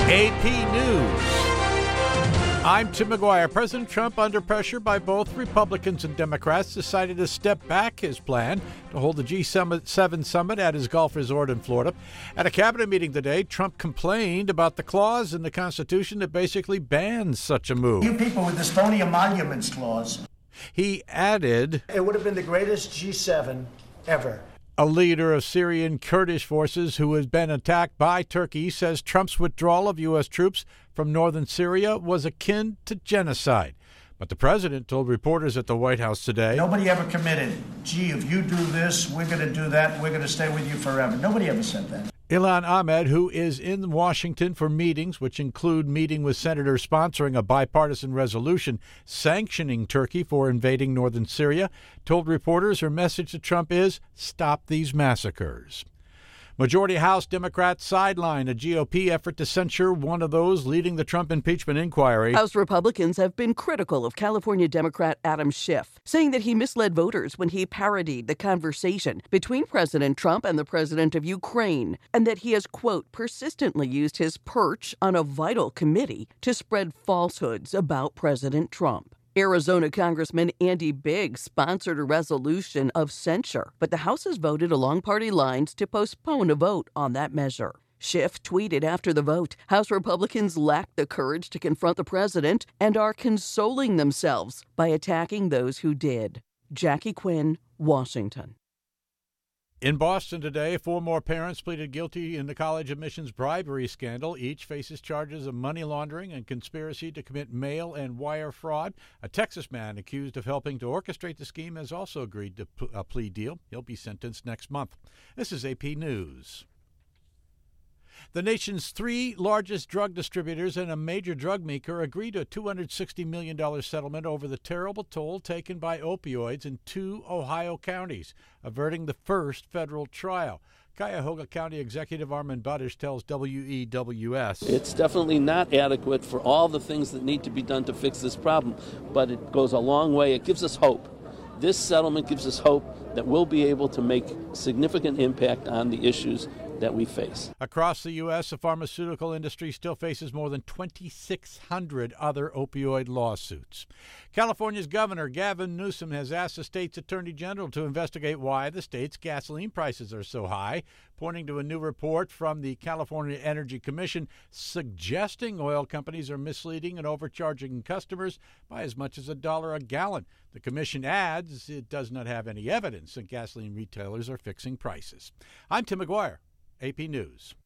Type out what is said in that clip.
AP News. I'm Tim McGuire. President Trump, under pressure by both Republicans and Democrats, decided to step back his plan to hold the G7 summit at his Gulf resort in Florida. At a cabinet meeting today, Trump complained about the clause in the Constitution that basically bans such a move. You people with this phony emoluments clause. He added, It would have been the greatest G7 ever. A leader of Syrian Kurdish forces who has been attacked by Turkey says Trump's withdrawal of U.S. troops from northern Syria was akin to genocide. But the president told reporters at the White House today, Nobody ever committed, gee, if you do this, we're going to do that, we're going to stay with you forever. Nobody ever said that. Ilhan Ahmed, who is in Washington for meetings, which include meeting with senators sponsoring a bipartisan resolution sanctioning Turkey for invading northern Syria, told reporters her message to Trump is, stop these massacres. Majority House Democrats sideline a GOP effort to censure one of those leading the Trump impeachment inquiry. House Republicans have been critical of California Democrat Adam Schiff, saying that he misled voters when he parodied the conversation between President Trump and the president of Ukraine, and that he has, quote, persistently used his perch on a vital committee to spread falsehoods about President Trump. Arizona Congressman Andy Biggs sponsored a resolution of censure, but the House has voted along party lines to postpone a vote on that measure. Schiff tweeted after the vote, House Republicans lack the courage to confront the president and are consoling themselves by attacking those who did. Jackie Quinn, Washington. In Boston today, 4 more parents pleaded guilty in the college admissions bribery scandal. Each faces charges of money laundering and conspiracy to commit mail and wire fraud. A Texas man accused of helping to orchestrate the scheme has also agreed to a plea deal. He'll be sentenced next month. This is AP News. The nation's 3 largest drug distributors and a major drug maker agreed to a $260 million settlement over the terrible toll taken by opioids in 2 Ohio counties, averting the first federal trial. Cuyahoga County Executive Armand Budish tells WEWS. It's definitely not adequate for all the things that need to be done to fix this problem, but it goes a long way. It gives us hope. This settlement gives us hope that we'll be able to make significant impact on the issues that we face. Across the U.S., the pharmaceutical industry still faces more than 2,600 other opioid lawsuits. California's Governor Gavin Newsom has asked the state's Attorney General to investigate why the state's gasoline prices are so high, pointing to a new report from the California Energy Commission suggesting oil companies are misleading and overcharging customers by as much as $1 a gallon. The commission adds it does not have any evidence that gasoline retailers are fixing prices. I'm Tim McGuire, AP News.